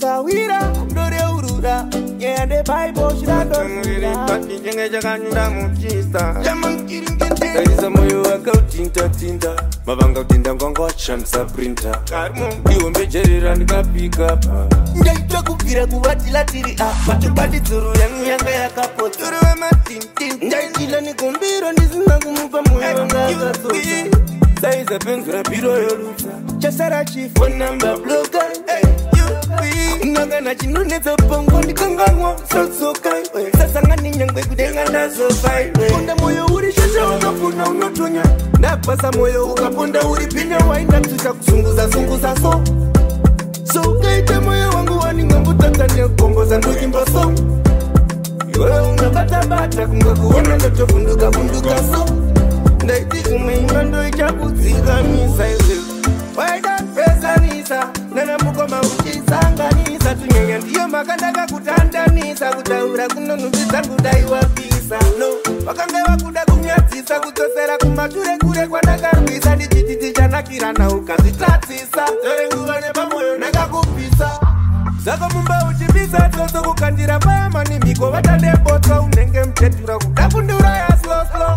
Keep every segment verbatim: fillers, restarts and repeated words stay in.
Sawira, Dore Urura, yeah, the Bible, she don't know. But the young age, I can't do there is a moyo waka tinta tinta mavanga tinda ngwango shamsa printer iwe mbejerera ndikapika ndaitwa kupira kuvatila tiri apa tubadi tsuru yangu yanga yakapota tsuru wematintin ndaitila nikumbiro ndisina kumupa moyo wanga akatsosa saiza penzura biro yolusa chasara phone number blocker Nagana chinonetsa pongo ndikangangwa sotsokai sasangani nyangwe kudenga nazo fai ponda moyo uri shasha wakafuna unotonya ndapasa moyo ukaponda uri pinya waina tucha kusunguza sunguza so so ukaita moyo wangu waningambutatsa nekomboza ndojimba so iwe unabata bata kungakuona ndotofunduka funduka so ndaiti kumeimba ndoichakudzika misa iwe waida pesanisa nana mukoma uchisanganisa tunyanya ndiyo makandaka kutandanisa kutaura kunonhudzidza ngudaiwa pisa no vakange vakuda kunyadzisa kudzosera kumashure kure kwandakarwisa ndichititi chanakirana ukazvitatsisa tore nguva nepamoyo ndakakupisa zako mumba uchipisa tsotso kukandira payamani miko vatandepotsa unenge muchetura kuda kunduraya sloslo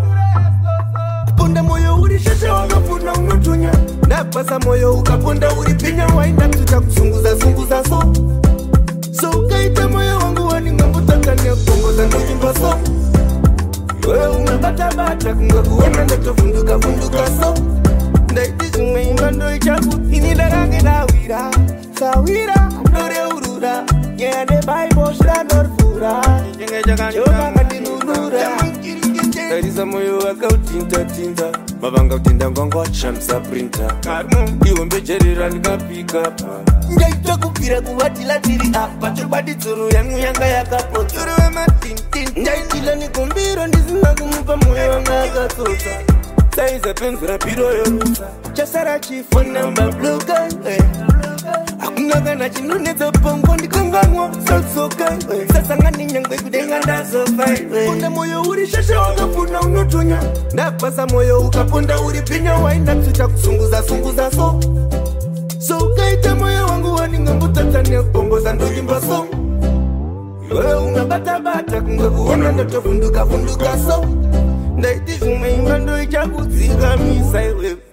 ponda moyo uri sheshe wakafuna unotonya ndapasa moyo ukaponda uri pinya wainda tucha kusunguza sunguza so so ukaita moyo wangu waningambutatsa nekomboza ndojimba so iwe unabata bata kungakuona ndotofunduka funduka so ndaiti zimweimba ndoichakuini ndakange ndawira sawira ndore urura yeah the Bible shranorfura jovanga ndinunura there is a moyo waka tinta tinta mavanga tinda ngwango shamsa printer iwe mbejerera ndikapika ndaitwa kupira kuvatila tiri apa tobadi tsuru yangu yanga yakapota tsuru wematintin ndaitila nikumbiro ndisina kumupa moyo wanga akatsosa saiza penzura biro yolusa chasara phone number blocker hakuna kana chinonetsa pongo ndikangangwa sotsokai sasangani nyangwe kudenga ndazofai ponda moyo uri shasha wakafuna unotonya ndapasa moyo ukaponda uri pinya waina tucha kusunguza sunguza so so ukaita moyo wangu waningambutatsa nekomboza ndojimba so iwe unabata bata kungakuona ndotofunduka funduka so ndaiti zimweimba ndoichakudzika misa iwe